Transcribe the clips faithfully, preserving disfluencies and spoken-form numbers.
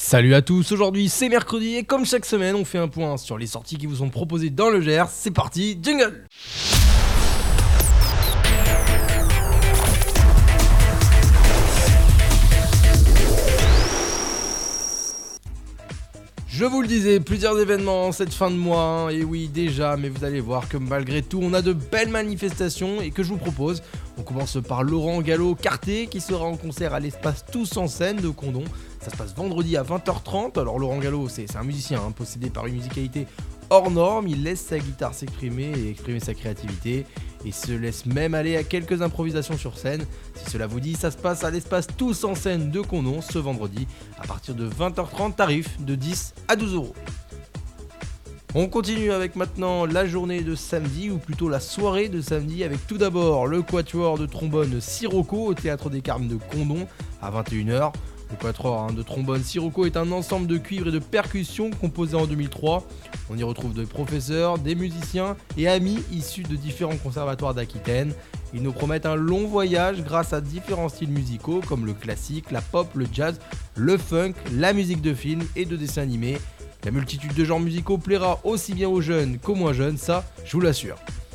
Salut à tous, aujourd'hui c'est mercredi et comme chaque semaine on fait un point sur les sorties qui vous sont proposées dans le Gers. C'est parti, jingle! Je vous le disais, plusieurs événements cette fin de mois, hein, et oui déjà, mais vous allez voir que malgré tout on a de belles manifestations et que je vous propose. On commence par Laurent Gallo-Carté qui sera en concert à l'espace Tous en scène de Condom. Ça se passe vendredi à vingt heures trente. Alors Laurent Gallo, c'est, c'est un musicien hein, possédé par une musicalité hors norme. Il laisse sa guitare s'exprimer et exprimer sa créativité et se laisse même aller à quelques improvisations sur scène. Si cela vous dit, ça se passe à l'espace Tous en scène de Condom ce vendredi à partir de vingt heures trente, tarif de dix à douze euros. On continue avec maintenant la journée de samedi, ou plutôt la soirée de samedi, avec tout d'abord le quatuor de trombone Sirocco au Théâtre des Carmes de Condom à vingt et une heures. Le quatuor hein, de trombone Sirocco est un ensemble de cuivres et de percussions composé en deux mille trois. On y retrouve des professeurs, des musiciens et amis issus de différents conservatoires d'Aquitaine. Ils nous promettent un long voyage grâce à différents styles musicaux comme le classique, la pop, le jazz, le funk, la musique de film et de dessin animé. La multitude de genres musicaux plaira aussi bien aux jeunes qu'aux moins jeunes, ça je vous l'assure.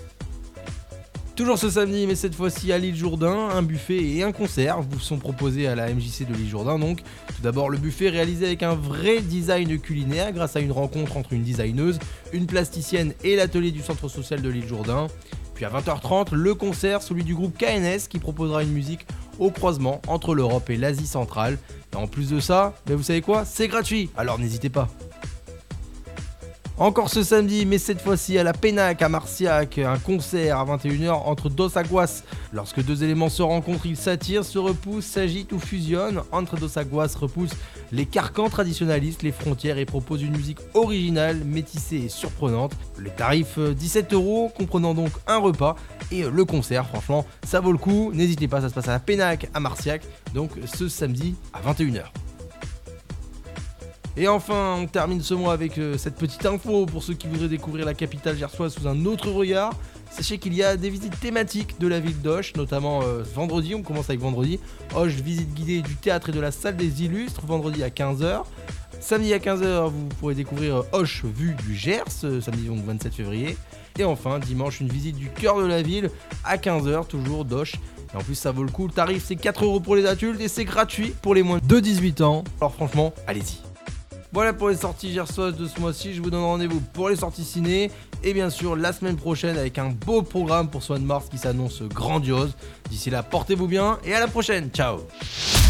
Toujours ce samedi, mais cette fois-ci à l'île Jourdain, un buffet et un concert vous sont proposés à la M J C de l'île Jourdain. Donc, tout d'abord le buffet réalisé avec un vrai design culinaire grâce à une rencontre entre une designeuse, une plasticienne et l'atelier du centre social de l'île Jourdain. Puis à vingt heures trente, le concert, celui du groupe K N S qui proposera une musique au croisement entre l'Europe et l'Asie centrale. Et en plus de ça, ben vous savez quoi, c'est gratuit, alors n'hésitez pas. Encore ce samedi, mais cette fois-ci à la Pénac à Marciac, un concert à vingt et une heures entre Dos Aguas. Lorsque deux éléments se rencontrent, ils s'attirent, se repoussent, s'agitent ou fusionnent. Entre Dos Aguas repousse les carcans traditionnalistes, les frontières et propose une musique originale, métissée et surprenante. Le tarif dix-sept euros, comprenant donc un repas et le concert. Franchement, ça vaut le coup. N'hésitez pas, ça se passe à la Pénac à Marciac, donc ce samedi à vingt et une heures. Et enfin, on termine ce mois avec euh, cette petite info pour ceux qui voudraient découvrir la capitale gersoise sous un autre regard. Sachez qu'il y a des visites thématiques de la ville d'Auch, notamment euh, vendredi, on commence avec vendredi. Auch, visite guidée du théâtre et de la salle des illustres, vendredi à quinze heures. Samedi à quinze heures, vous pourrez découvrir euh, Auch, vue du Gers, euh, samedi donc vingt-sept février. Et enfin, dimanche, une visite du cœur de la ville à quinze heures, toujours d'Auch. Et en plus, ça vaut le coup, le tarif c'est quatre euros pour les adultes et c'est gratuit pour les moins de dix-huit ans. Alors franchement, allez-y. Voilà pour les sorties gersoises de ce mois-ci, je vous donne rendez-vous pour les sorties ciné et bien sûr la semaine prochaine avec un beau programme pour ce mois de mars qui s'annonce grandiose. D'ici là, portez-vous bien et à la prochaine, ciao.